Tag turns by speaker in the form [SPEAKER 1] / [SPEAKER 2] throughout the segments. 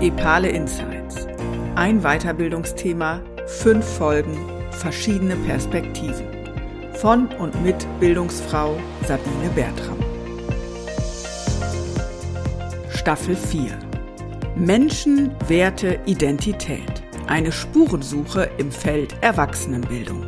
[SPEAKER 1] EPALE Insights. Ein Weiterbildungsthema, 5 Folgen, verschiedene Perspektiven. Von und mit Bildungsfrau Sabine Bertram. Staffel 4. Menschen, Werte, Identität. Eine Spurensuche im Feld Erwachsenenbildung.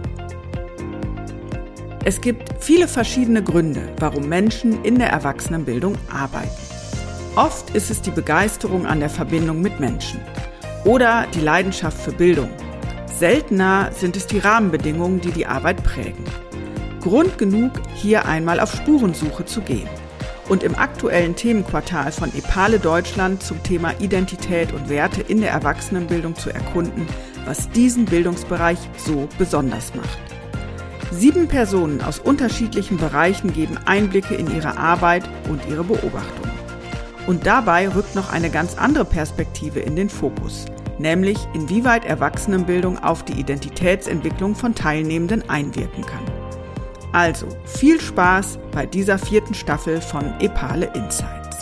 [SPEAKER 1] Es gibt viele verschiedene Gründe, warum Menschen in der Erwachsenenbildung arbeiten. Oft ist es die Begeisterung an der Verbindung mit Menschen oder die Leidenschaft für Bildung. Seltener sind es die Rahmenbedingungen, die die Arbeit prägen. Grund genug, hier einmal auf Spurensuche zu gehen und im aktuellen Themenquartal von EPALE Deutschland zum Thema Identität und Werte in der Erwachsenenbildung zu erkunden, was diesen Bildungsbereich so besonders macht. 7 Personen aus unterschiedlichen Bereichen geben Einblicke in ihre Arbeit und ihre Beobachtungen. Und dabei rückt noch eine ganz andere Perspektive in den Fokus, nämlich inwieweit Erwachsenenbildung auf die Identitätsentwicklung von Teilnehmenden einwirken kann. Also viel Spaß bei dieser 4. Staffel von EPALE Insights.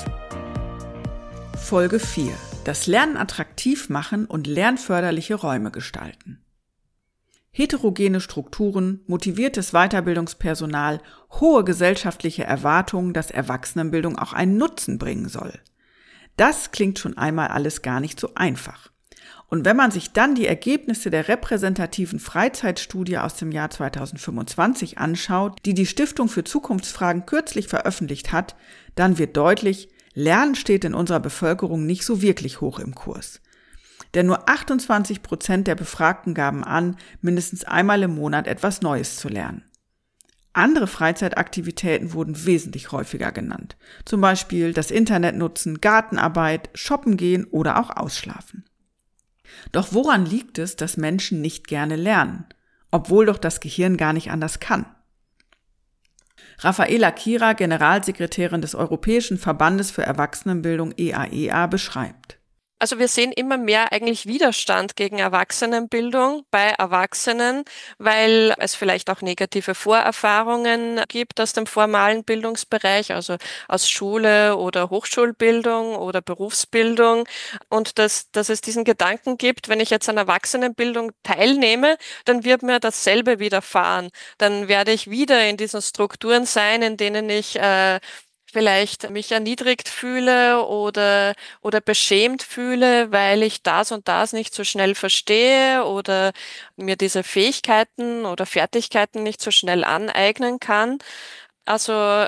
[SPEAKER 1] Folge 4. Das Lernen attraktiv machen und lernförderliche Räume gestalten. Heterogene Strukturen, motiviertes Weiterbildungspersonal, hohe gesellschaftliche Erwartungen, dass Erwachsenenbildung auch einen Nutzen bringen soll. Das klingt schon einmal alles gar nicht so einfach. Und wenn man sich dann die Ergebnisse der repräsentativen Freizeitstudie aus dem Jahr 2025 anschaut, die die Stiftung für Zukunftsfragen kürzlich veröffentlicht hat, dann wird deutlich, Lernen steht in unserer Bevölkerung nicht so wirklich hoch im Kurs. Denn nur 28% der Befragten gaben an, mindestens einmal im Monat etwas Neues zu lernen. Andere Freizeitaktivitäten wurden wesentlich häufiger genannt. Zum Beispiel das Internet nutzen, Gartenarbeit, shoppen gehen oder auch ausschlafen. Doch woran liegt es, dass Menschen nicht gerne lernen, obwohl doch das Gehirn gar nicht anders kann? Raffaela Kira, Generalsekretärin des Europäischen Verbandes für Erwachsenenbildung EAEA, beschreibt:
[SPEAKER 2] Also wir sehen immer mehr eigentlich Widerstand gegen Erwachsenenbildung bei Erwachsenen, weil es vielleicht auch negative Vorerfahrungen gibt aus dem formalen Bildungsbereich, also aus Schule oder Hochschulbildung oder Berufsbildung. Und dass es diesen Gedanken gibt, wenn ich jetzt an Erwachsenenbildung teilnehme, dann wird mir dasselbe widerfahren. Dann werde ich wieder in diesen Strukturen sein, in denen ich vielleicht mich erniedrigt fühle oder beschämt fühle, weil ich das und das nicht so schnell verstehe oder mir diese Fähigkeiten oder Fertigkeiten nicht so schnell aneignen kann. Also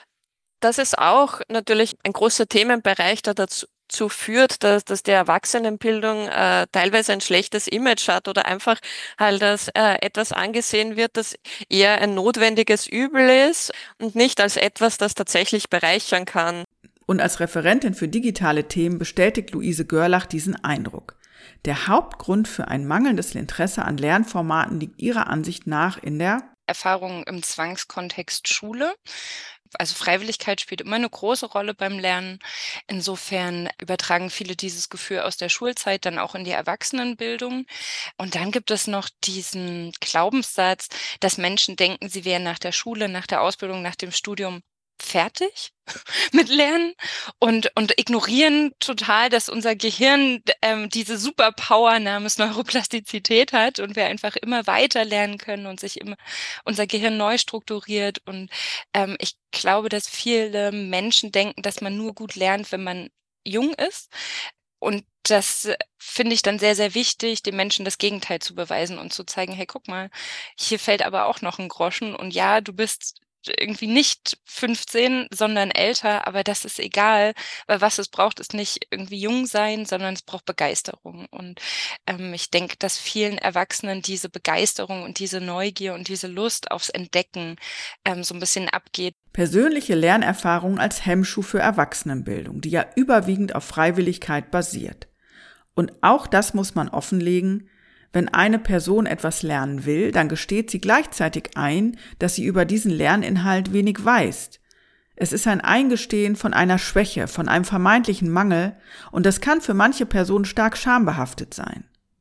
[SPEAKER 2] das ist auch natürlich ein großer Themenbereich, der dazu führt, dass die Erwachsenenbildung teilweise ein schlechtes Image hat oder einfach halt als etwas angesehen wird, das eher ein notwendiges Übel ist und nicht als etwas, das tatsächlich bereichern kann.
[SPEAKER 1] Und als Referentin für digitale Themen bestätigt Luise Görlach diesen Eindruck. Der Hauptgrund für ein mangelndes Interesse an Lernformaten liegt ihrer Ansicht nach in der
[SPEAKER 3] Erfahrung im Zwangskontext Schule. Also Freiwilligkeit spielt immer eine große Rolle beim Lernen. Insofern übertragen viele dieses Gefühl aus der Schulzeit dann auch in die Erwachsenenbildung. Und dann gibt es noch diesen Glaubenssatz, dass Menschen denken, sie wären nach der Schule, nach der Ausbildung, nach dem Studium fertig mit Lernen und ignorieren total, dass unser Gehirn diese Superpower namens Neuroplastizität hat und wir einfach immer weiter lernen können und sich immer unser Gehirn neu strukturiert. Und ich glaube, dass viele Menschen denken, dass man nur gut lernt, wenn man jung ist. Und das finde ich dann sehr, sehr wichtig, den Menschen das Gegenteil zu beweisen und zu zeigen, hey, guck mal, hier fällt aber auch noch ein Groschen und ja, du bist irgendwie nicht 15, sondern älter, aber das ist egal, weil was es braucht, ist nicht irgendwie jung sein, sondern es braucht Begeisterung. Und ich denke, dass vielen Erwachsenen diese Begeisterung und diese Neugier und diese Lust aufs Entdecken so ein bisschen abgeht.
[SPEAKER 1] Persönliche Lernerfahrung als Hemmschuh für Erwachsenenbildung, die ja überwiegend auf Freiwilligkeit basiert. Und auch das muss man offenlegen: Wenn eine Person etwas lernen will, dann gesteht sie gleichzeitig ein, dass sie über diesen Lerninhalt wenig weiß. Es ist ein Eingestehen von einer Schwäche, von einem vermeintlichen Mangel, und das kann für manche Personen stark schambehaftet sein.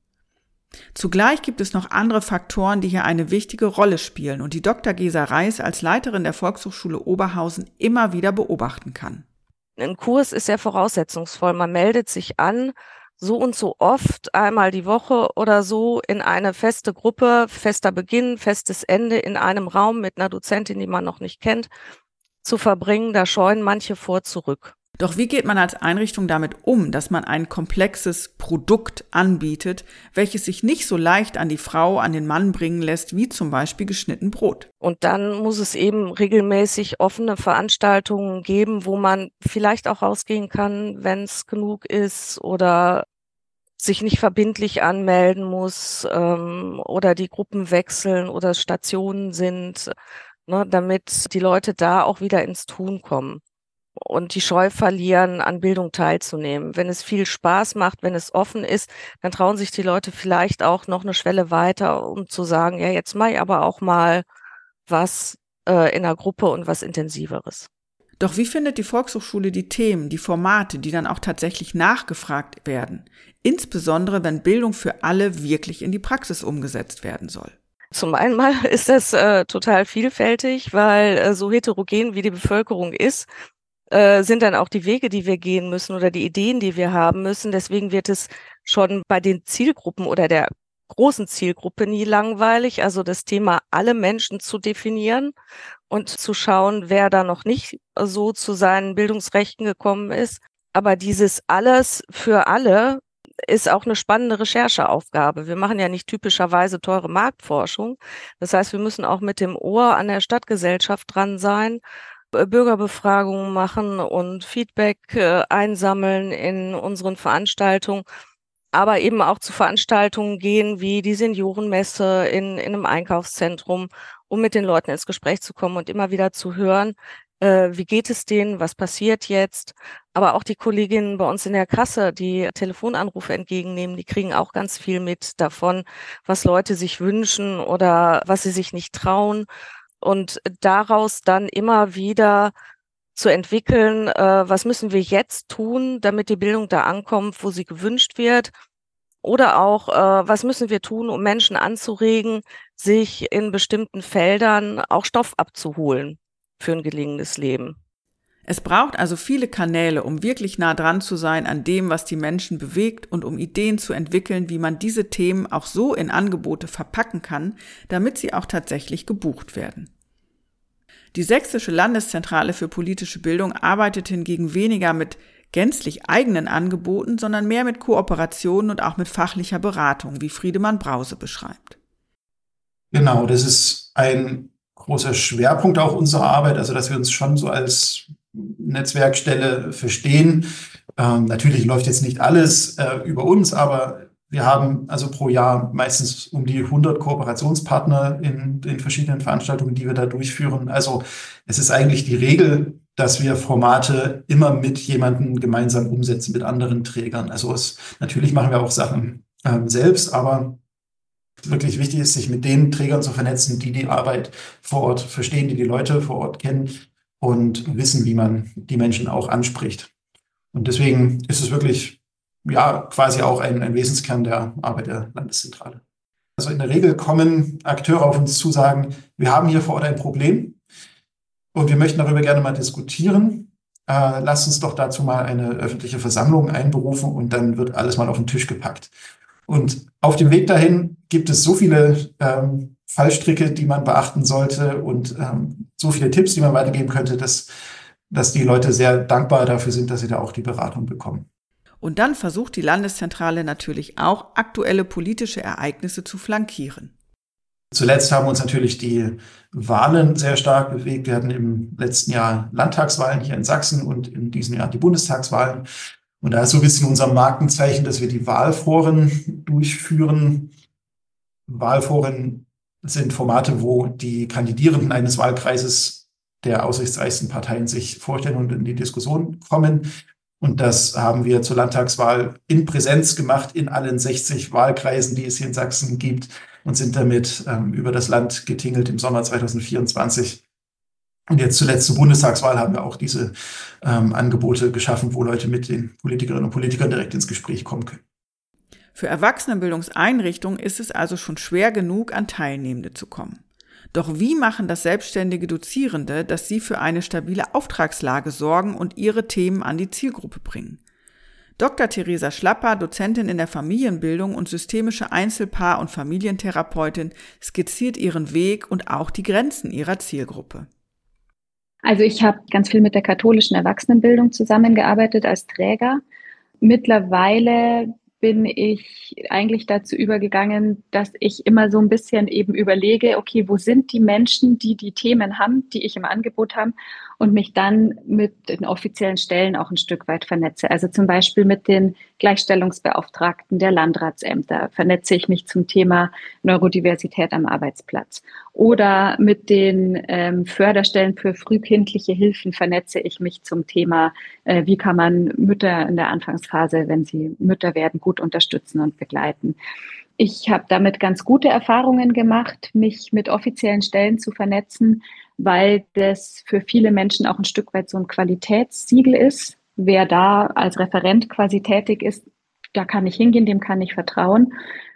[SPEAKER 1] Zugleich gibt es noch andere Faktoren, die hier eine wichtige Rolle spielen und die Dr. Gesa Reis als Leiterin der Volkshochschule Oberhausen immer wieder beobachten kann.
[SPEAKER 4] Ein Kurs ist ja voraussetzungsvoll. Man meldet sich an so und so oft, einmal die Woche oder so, in eine feste Gruppe, fester Beginn, festes Ende in einem Raum mit einer Dozentin, die man noch nicht kennt, zu verbringen. Da scheuen manche vor zurück.
[SPEAKER 1] Doch wie geht man als Einrichtung damit um, dass man ein komplexes Produkt anbietet, welches sich nicht so leicht an die Frau, an den Mann bringen lässt, wie zum Beispiel geschnitten Brot?
[SPEAKER 4] Und dann muss es eben regelmäßig offene Veranstaltungen geben, wo man vielleicht auch rausgehen kann, wenn es genug ist, oder sich nicht verbindlich anmelden muss, oder die Gruppen wechseln oder Stationen sind, ne, damit die Leute da auch wieder ins Tun kommen und die Scheu verlieren, an Bildung teilzunehmen. Wenn es viel Spaß macht, wenn es offen ist, dann trauen sich die Leute vielleicht auch noch eine Schwelle weiter, um zu sagen, ja, jetzt mache ich aber auch mal was in einer Gruppe und was Intensiveres.
[SPEAKER 1] Doch wie findet die Volkshochschule die Themen, die Formate, die dann auch tatsächlich nachgefragt werden? Insbesondere, wenn Bildung für alle wirklich in die Praxis umgesetzt werden soll.
[SPEAKER 4] Zum einen mal ist das total vielfältig, weil so heterogen wie die Bevölkerung ist, sind dann auch die Wege, die wir gehen müssen oder die Ideen, die wir haben müssen. Deswegen wird es schon bei den Zielgruppen oder der großen Zielgruppe nie langweilig. Also das Thema alle Menschen zu definieren und zu schauen, wer da noch nicht so zu seinen Bildungsrechten gekommen ist. Aber dieses alles für alle ist auch eine spannende Rechercheaufgabe. Wir machen ja nicht typischerweise teure Marktforschung. Das heißt, wir müssen auch mit dem Ohr an der Stadtgesellschaft dran sein, Bürgerbefragungen machen und Feedback einsammeln in unseren Veranstaltungen, aber eben auch zu Veranstaltungen gehen wie die Seniorenmesse in einem Einkaufszentrum, um mit den Leuten ins Gespräch zu kommen und immer wieder zu hören, wie geht es denen, was passiert jetzt. Aber auch die Kolleginnen bei uns in der Kasse, die Telefonanrufe entgegennehmen, die kriegen auch ganz viel mit davon, was Leute sich wünschen oder was sie sich nicht trauen. Und daraus dann immer wieder zu entwickeln, was müssen wir jetzt tun, damit die Bildung da ankommt, wo sie gewünscht wird. Oder auch, was müssen wir tun, um Menschen anzuregen, sich in bestimmten Feldern auch Stoff abzuholen für ein gelingendes Leben.
[SPEAKER 1] Es braucht also viele Kanäle, um wirklich nah dran zu sein an dem, was die Menschen bewegt und um Ideen zu entwickeln, wie man diese Themen auch so in Angebote verpacken kann, damit sie auch tatsächlich gebucht werden. Die Sächsische Landeszentrale für politische Bildung arbeitet hingegen weniger mit gänzlich eigenen Angeboten, sondern mehr mit Kooperationen und auch mit fachlicher Beratung, wie Friedemann Brause beschreibt.
[SPEAKER 5] Genau, das ist ein großer Schwerpunkt auch unserer Arbeit, also dass wir uns schon so als Netzwerkstelle verstehen. Natürlich läuft jetzt nicht alles über uns, aber wir haben also pro Jahr meistens um die 100 Kooperationspartner in den verschiedenen Veranstaltungen, die wir da durchführen. Also es ist eigentlich die Regel, dass wir Formate immer mit jemandem gemeinsam umsetzen, mit anderen Trägern. Also natürlich machen wir auch Sachen selbst, aber wirklich wichtig ist, sich mit den Trägern zu vernetzen, die die Arbeit vor Ort verstehen, die Leute vor Ort kennen und wissen, wie man die Menschen auch anspricht. Und deswegen ist es wirklich quasi auch ein Wesenskern der Arbeit der Landeszentrale. Also in der Regel kommen Akteure auf uns zu, sagen, wir haben hier vor Ort ein Problem und wir möchten darüber gerne mal diskutieren. Lasst uns doch dazu mal eine öffentliche Versammlung einberufen und dann wird alles mal auf den Tisch gepackt. Und auf dem Weg dahin gibt es so viele Fallstricke, die man beachten sollte und so viele Tipps, die man weitergeben könnte, dass die Leute sehr dankbar dafür sind, dass sie da auch die Beratung bekommen.
[SPEAKER 1] Und dann versucht die Landeszentrale natürlich auch, aktuelle politische Ereignisse zu flankieren.
[SPEAKER 5] Zuletzt haben uns natürlich die Wahlen sehr stark bewegt. Wir hatten im letzten Jahr Landtagswahlen hier in Sachsen und in diesem Jahr die Bundestagswahlen. Und da ist so ein bisschen unser Markenzeichen, dass wir die Wahlforen durchführen. Wahlforen sind Formate, wo die Kandidierenden eines Wahlkreises der aussichtsreichsten Parteien sich vorstellen und in die Diskussion kommen. Und das haben wir zur Landtagswahl in Präsenz gemacht, in allen 60 Wahlkreisen, die es hier in Sachsen gibt, und sind damit über das Land getingelt im Sommer 2024. Und jetzt zuletzt zur Bundestagswahl haben wir auch diese Angebote geschaffen, wo Leute mit den Politikerinnen und Politikern direkt ins Gespräch kommen können.
[SPEAKER 1] Für Erwachsenenbildungseinrichtungen ist es also schon schwer genug, an Teilnehmende zu kommen. Doch wie machen das selbstständige Dozierende, dass sie für eine stabile Auftragslage sorgen und ihre Themen an die Zielgruppe bringen? Dr. Theresa Schlapper, Dozentin in der Familienbildung und systemische Einzelpaar- und Familientherapeutin, skizziert ihren Weg und auch die Grenzen ihrer Zielgruppe.
[SPEAKER 6] Also ich habe ganz viel mit der katholischen Erwachsenenbildung zusammengearbeitet als Träger. Mittlerweile bin ich eigentlich dazu übergegangen, dass ich immer so ein bisschen eben überlege, okay, wo sind die Menschen, die die Themen haben, die ich im Angebot habe, und mich dann mit den offiziellen Stellen auch ein Stück weit vernetze. Also zum Beispiel mit den Gleichstellungsbeauftragten der Landratsämter vernetze ich mich zum Thema Neurodiversität am Arbeitsplatz. Oder mit den Förderstellen für frühkindliche Hilfen vernetze ich mich zum Thema, wie kann man Mütter in der Anfangsphase, wenn sie Mütter werden, gut unterstützen und begleiten. Ich habe damit ganz gute Erfahrungen gemacht, mich mit offiziellen Stellen zu vernetzen, weil das für viele Menschen auch ein Stück weit so ein Qualitätssiegel ist. Wer da als Referent quasi tätig ist, da kann ich hingehen, dem kann ich vertrauen.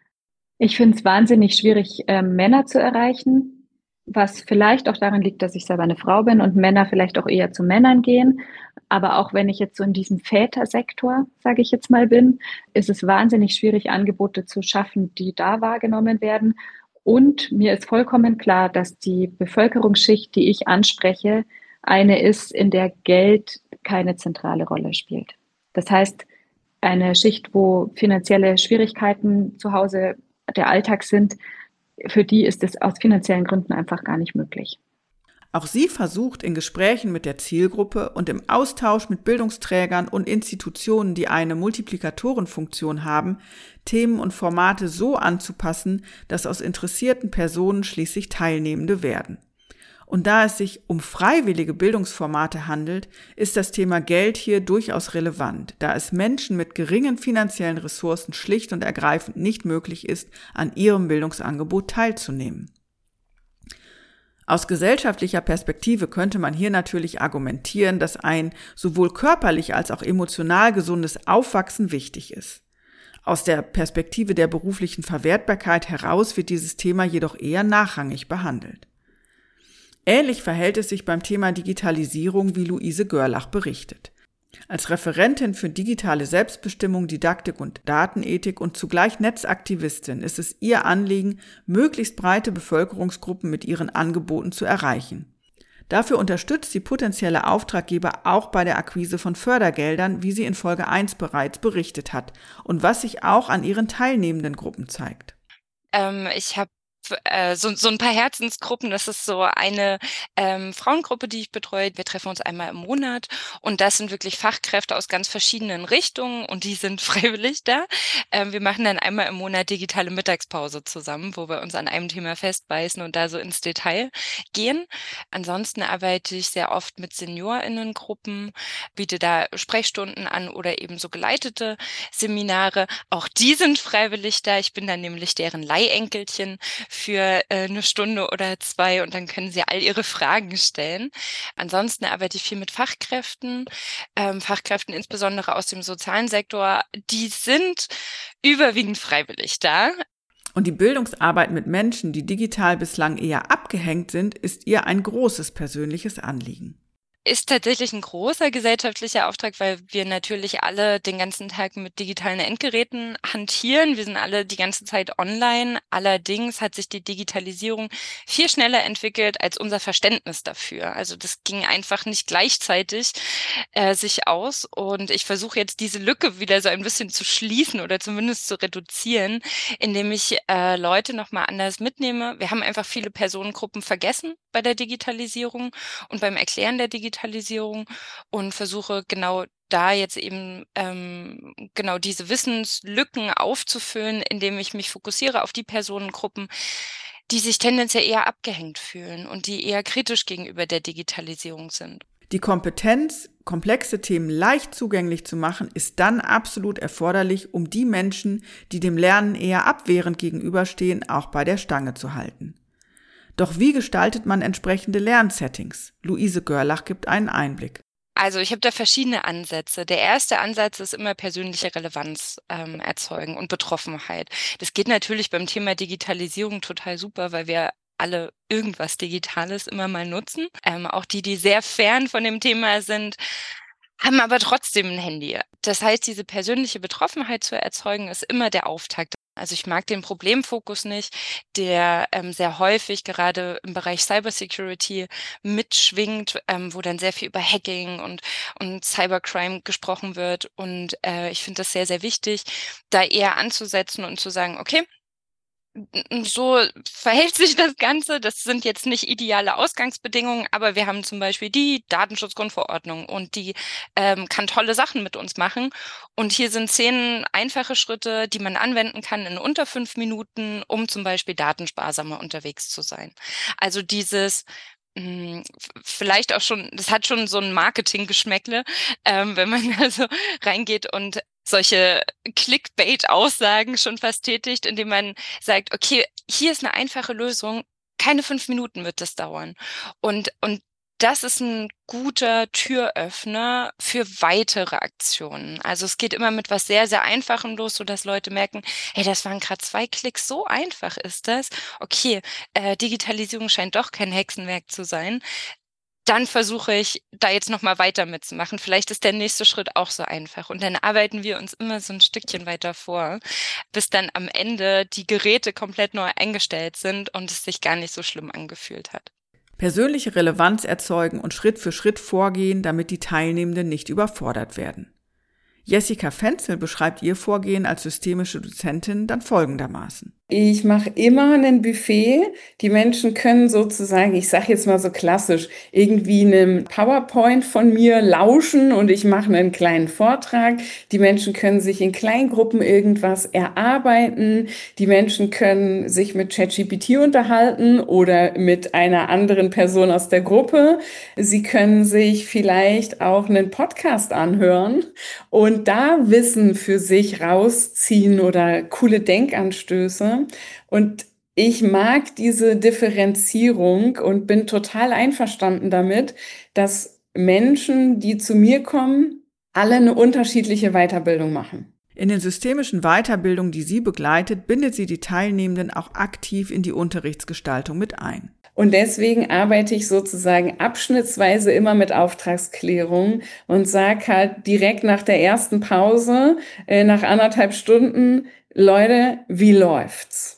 [SPEAKER 6] Ich finde es wahnsinnig schwierig, Männer zu erreichen, was vielleicht auch daran liegt, dass ich selber eine Frau bin und Männer vielleicht auch eher zu Männern gehen. Aber auch wenn ich jetzt so in diesem Vätersektor, sage ich jetzt mal, bin, ist es wahnsinnig schwierig, Angebote zu schaffen, die da wahrgenommen werden. Und mir ist vollkommen klar, dass die Bevölkerungsschicht, die ich anspreche, eine ist, in der Geld keine zentrale Rolle spielt. Das heißt, eine Schicht, wo finanzielle Schwierigkeiten zu Hause der Alltag sind, für die ist es aus finanziellen Gründen einfach gar nicht möglich.
[SPEAKER 1] Auch sie versucht in Gesprächen mit der Zielgruppe und im Austausch mit Bildungsträgern und Institutionen, die eine Multiplikatorenfunktion haben, Themen und Formate so anzupassen, dass aus interessierten Personen schließlich Teilnehmende werden. Und da es sich um freiwillige Bildungsformate handelt, ist das Thema Geld hier durchaus relevant, da es Menschen mit geringen finanziellen Ressourcen schlicht und ergreifend nicht möglich ist, an ihrem Bildungsangebot teilzunehmen. Aus gesellschaftlicher Perspektive könnte man hier natürlich argumentieren, dass ein sowohl körperlich als auch emotional gesundes Aufwachsen wichtig ist. Aus der Perspektive der beruflichen Verwertbarkeit heraus wird dieses Thema jedoch eher nachrangig behandelt. Ähnlich verhält es sich beim Thema Digitalisierung, wie Luise Görlach berichtet. Als Referentin für digitale Selbstbestimmung, Didaktik und Datenethik und zugleich Netzaktivistin ist es ihr Anliegen, möglichst breite Bevölkerungsgruppen mit ihren Angeboten zu erreichen. Dafür unterstützt sie potenzielle Auftraggeber auch bei der Akquise von Fördergeldern, wie sie in Folge 1 bereits berichtet hat und was sich auch an ihren teilnehmenden Gruppen zeigt.
[SPEAKER 3] Ich habe so ein paar Herzensgruppen. Das ist so eine Frauengruppe, die ich betreue. Wir treffen uns einmal im Monat und das sind wirklich Fachkräfte aus ganz verschiedenen Richtungen und die sind freiwillig da. Wir machen dann einmal im Monat digitale Mittagspause zusammen, wo wir uns an einem Thema festbeißen und da so ins Detail gehen. Ansonsten arbeite ich sehr oft mit SeniorInnengruppen, biete da Sprechstunden an oder eben so geleitete Seminare. Auch die sind freiwillig da. Ich bin dann nämlich deren Leihenkelchen für eine Stunde oder 2 und dann können sie all ihre Fragen stellen. Ansonsten arbeite ich viel mit Fachkräften, Fachkräften insbesondere aus dem sozialen Sektor. Die sind überwiegend freiwillig da.
[SPEAKER 1] Und die Bildungsarbeit mit Menschen, die digital bislang eher abgehängt sind, ist ihr ein großes persönliches Anliegen.
[SPEAKER 3] Ist tatsächlich ein großer gesellschaftlicher Auftrag, weil wir natürlich alle den ganzen Tag mit digitalen Endgeräten hantieren. Wir sind alle die ganze Zeit online. Allerdings hat sich die Digitalisierung viel schneller entwickelt als unser Verständnis dafür. Also das ging einfach nicht gleichzeitig sich aus. Und ich versuche jetzt diese Lücke wieder so ein bisschen zu schließen oder zumindest zu reduzieren, indem ich Leute nochmal anders mitnehme. Wir haben einfach viele Personengruppen vergessen bei der Digitalisierung und beim Erklären der Digitalisierung und versuche genau da jetzt eben genau diese Wissenslücken aufzufüllen, indem ich mich fokussiere auf die Personengruppen, die sich tendenziell eher abgehängt fühlen und die eher kritisch gegenüber der Digitalisierung sind.
[SPEAKER 1] Die Kompetenz, komplexe Themen leicht zugänglich zu machen, ist dann absolut erforderlich, um die Menschen, die dem Lernen eher abwehrend gegenüberstehen, auch bei der Stange zu halten. Doch wie gestaltet man entsprechende Lernsettings? Luise Görlach gibt einen Einblick.
[SPEAKER 3] Also ich habe da verschiedene Ansätze. Der erste Ansatz ist immer persönliche Relevanz erzeugen und Betroffenheit. Das geht natürlich beim Thema Digitalisierung total super, weil wir alle irgendwas Digitales immer mal nutzen. Auch die sehr fern von dem Thema sind, haben aber trotzdem ein Handy. Das heißt, diese persönliche Betroffenheit zu erzeugen, ist immer der Auftakt. Also ich mag den Problemfokus nicht, der sehr häufig gerade im Bereich Cybersecurity mitschwingt, wo dann sehr viel über Hacking und Cybercrime gesprochen wird. Und ich finde das sehr, sehr wichtig, da eher anzusetzen und zu sagen, okay, so verhält sich das Ganze. Das sind jetzt nicht ideale Ausgangsbedingungen, aber wir haben zum Beispiel die Datenschutzgrundverordnung und die kann tolle Sachen mit uns machen. Und hier sind 10 einfache Schritte, die man anwenden kann in unter 5 Minuten, um zum Beispiel datensparsamer unterwegs zu sein. Also dieses vielleicht auch schon, das hat schon so ein Marketing-Geschmäckle, wenn man also reingeht und solche Clickbait-Aussagen schon fast tätigt, indem man sagt, okay, hier ist eine einfache Lösung, keine 5 Minuten wird das dauern. Und das ist ein guter Türöffner für weitere Aktionen. Also es geht immer mit was sehr, sehr Einfachem los, sodass Leute merken, hey, das waren gerade 2 Klicks, so einfach ist das. Okay, Digitalisierung scheint doch kein Hexenwerk zu sein. Dann versuche ich, da jetzt noch mal weiter mitzumachen. Vielleicht ist der nächste Schritt auch so einfach. Und dann arbeiten wir uns immer so ein Stückchen weiter vor, bis dann am Ende die Geräte komplett neu eingestellt sind und es sich gar nicht so schlimm angefühlt hat.
[SPEAKER 1] Persönliche Relevanz erzeugen und Schritt für Schritt vorgehen, damit die Teilnehmenden nicht überfordert werden. Jessica Fenzel beschreibt ihr Vorgehen als systemische Dozentin dann folgendermaßen.
[SPEAKER 7] Ich mache immer ein Buffet. Die Menschen können sozusagen, ich sage jetzt mal so klassisch, irgendwie einem PowerPoint von mir lauschen und ich mache einen kleinen Vortrag. Die Menschen können sich in Kleingruppen irgendwas erarbeiten. Die Menschen können sich mit ChatGPT unterhalten oder mit einer anderen Person aus der Gruppe. Sie können sich vielleicht auch einen Podcast anhören und da Wissen für sich rausziehen oder coole Denkanstöße. Und ich mag diese Differenzierung und bin total einverstanden damit, dass Menschen, die zu mir kommen, alle eine unterschiedliche Weiterbildung machen.
[SPEAKER 1] In den systemischen Weiterbildungen, die sie begleitet, bindet sie die Teilnehmenden auch aktiv in die Unterrichtsgestaltung mit ein.
[SPEAKER 7] Und deswegen arbeite ich sozusagen abschnittsweise immer mit Auftragsklärung und sage halt direkt nach der ersten Pause, nach 1,5 Stunden, Leute, wie läuft's?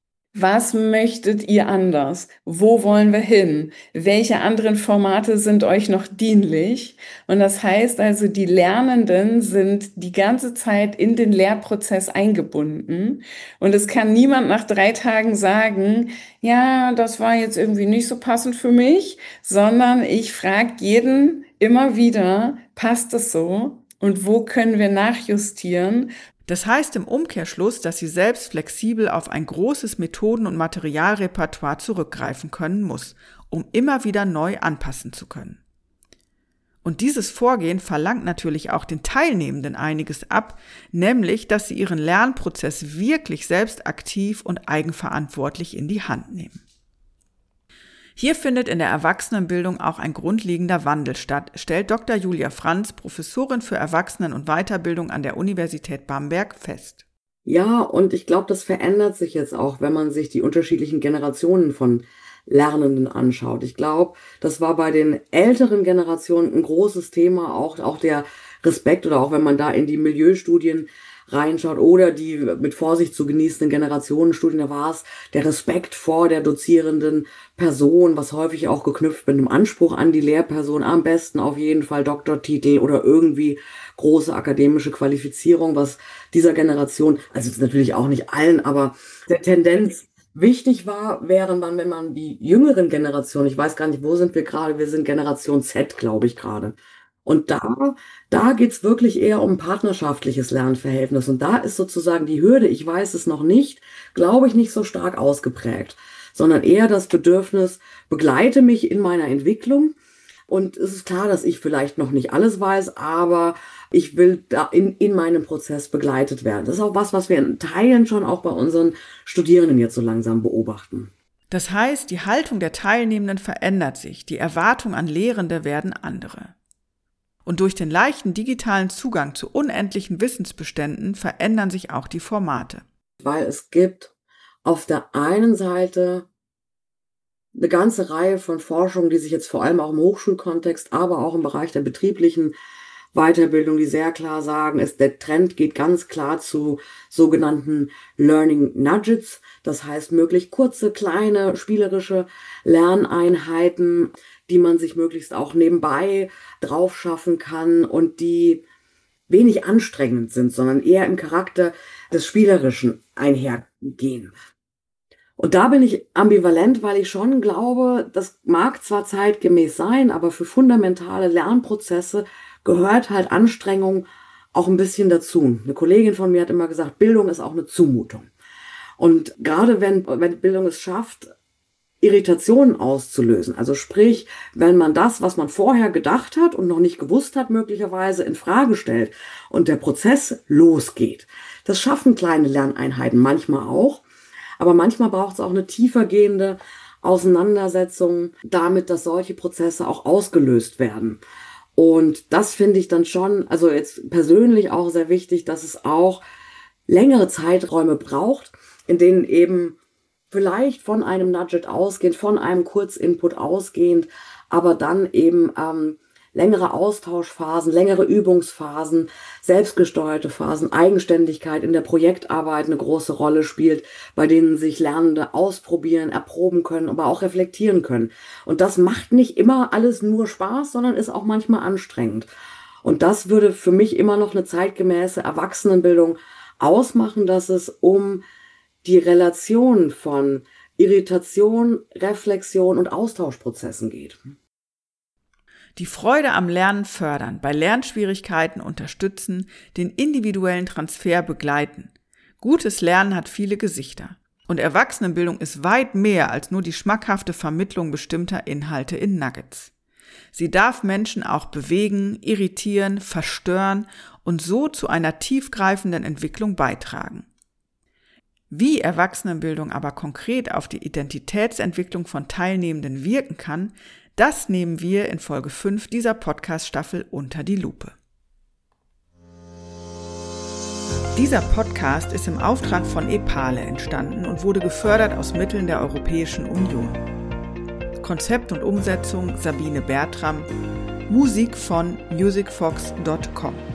[SPEAKER 7] Was möchtet ihr anders? Wo wollen wir hin? Welche anderen Formate sind euch noch dienlich? Und das heißt also, die Lernenden sind die ganze Zeit in den Lehrprozess eingebunden. Und es kann niemand nach 3 Tagen sagen, ja, das war jetzt irgendwie nicht so passend für mich, sondern ich frage jeden immer wieder, passt es so? Und wo können wir nachjustieren?
[SPEAKER 1] Das heißt im Umkehrschluss, dass sie selbst flexibel auf ein großes Methoden- und Materialrepertoire zurückgreifen können muss, um immer wieder neu anpassen zu können. Und dieses Vorgehen verlangt natürlich auch den Teilnehmenden einiges ab, nämlich, dass sie ihren Lernprozess wirklich selbst aktiv und eigenverantwortlich in die Hand nehmen. Hier findet in der Erwachsenenbildung auch ein grundlegender Wandel statt, stellt Dr. Julia Franz, Professorin für Erwachsenen- und Weiterbildung an der Universität Bamberg, fest.
[SPEAKER 8] Ja, und ich glaube, das verändert sich jetzt auch, wenn man sich die unterschiedlichen Generationen von Lernenden anschaut. Ich glaube, das war bei den älteren Generationen ein großes Thema, auch der Respekt oder auch wenn man da in die Milieustudien reinschaut oder die mit Vorsicht zu genießenden Generationenstudien, da war es der Respekt vor der dozierenden Person, was häufig auch geknüpft mit einem Anspruch an die Lehrperson, am besten auf jeden Fall Doktortitel oder irgendwie große akademische Qualifizierung, was dieser Generation, also das ist natürlich auch nicht allen, aber der Tendenz wichtig war, während man, wenn man die jüngeren Generationen, ich weiß gar nicht, wo sind wir gerade, wir sind Generation Z, glaube ich gerade. Und da geht's wirklich eher um ein partnerschaftliches Lernverhältnis. Und da ist sozusagen die Hürde, ich weiß es noch nicht, glaube ich, nicht so stark ausgeprägt, sondern eher das Bedürfnis, begleite mich in meiner Entwicklung. Und es ist klar, dass ich vielleicht noch nicht alles weiß, aber ich will da in meinem Prozess begleitet werden. Das ist auch was wir in Teilen schon auch bei unseren Studierenden jetzt so langsam beobachten.
[SPEAKER 1] Das heißt, die Haltung der Teilnehmenden verändert sich, die Erwartungen an Lehrende werden andere. Und durch den leichten digitalen Zugang zu unendlichen Wissensbeständen verändern sich auch die Formate.
[SPEAKER 8] Weil es gibt auf der einen Seite eine ganze Reihe von Forschungen, die sich jetzt vor allem auch im Hochschulkontext, aber auch im Bereich der betrieblichen Weiterbildungen, die sehr klar sagen, der Trend geht ganz klar zu sogenannten Learning Nudgets. Das heißt, möglichst kurze, kleine, spielerische Lerneinheiten, die man sich möglichst auch nebenbei drauf schaffen kann und die wenig anstrengend sind, sondern eher im Charakter des Spielerischen einhergehen. Und da bin ich ambivalent, weil ich schon glaube, das mag zwar zeitgemäß sein, aber für fundamentale Lernprozesse gehört halt Anstrengung auch ein bisschen dazu. Eine Kollegin von mir hat immer gesagt, Bildung ist auch eine Zumutung. Und gerade wenn Bildung es schafft, Irritationen auszulösen, also sprich, wenn man das, was man vorher gedacht hat und noch nicht gewusst hat, möglicherweise in Frage stellt und der Prozess losgeht. Das schaffen kleine Lerneinheiten manchmal auch, aber manchmal braucht es auch eine tiefergehende Auseinandersetzung damit, dass solche Prozesse auch ausgelöst werden. Und das finde ich dann schon, also jetzt persönlich auch sehr wichtig, dass es auch längere Zeiträume braucht, in denen eben vielleicht von einem Nudget ausgehend, von einem Kurzinput ausgehend, aber dann eben längere Austauschphasen, längere Übungsphasen, selbstgesteuerte Phasen, Eigenständigkeit in der Projektarbeit eine große Rolle spielt, bei denen sich Lernende ausprobieren, erproben können, aber auch reflektieren können. Und das macht nicht immer alles nur Spaß, sondern ist auch manchmal anstrengend. Und das würde für mich immer noch eine zeitgemäße Erwachsenenbildung ausmachen, dass es um die Relation von Irritation, Reflexion und Austauschprozessen geht.
[SPEAKER 1] Die Freude am Lernen fördern, bei Lernschwierigkeiten unterstützen, den individuellen Transfer begleiten. Gutes Lernen hat viele Gesichter. Und Erwachsenenbildung ist weit mehr als nur die schmackhafte Vermittlung bestimmter Inhalte in Nuggets. Sie darf Menschen auch bewegen, irritieren, verstören und so zu einer tiefgreifenden Entwicklung beitragen. Wie Erwachsenenbildung aber konkret auf die Identitätsentwicklung von Teilnehmenden wirken kann, das nehmen wir in Folge 5 dieser Podcast-Staffel unter die Lupe. Dieser Podcast ist im Auftrag von EPALE entstanden und wurde gefördert aus Mitteln der Europäischen Union. Konzept und Umsetzung Sabine Bertram, Musik von musicfox.com.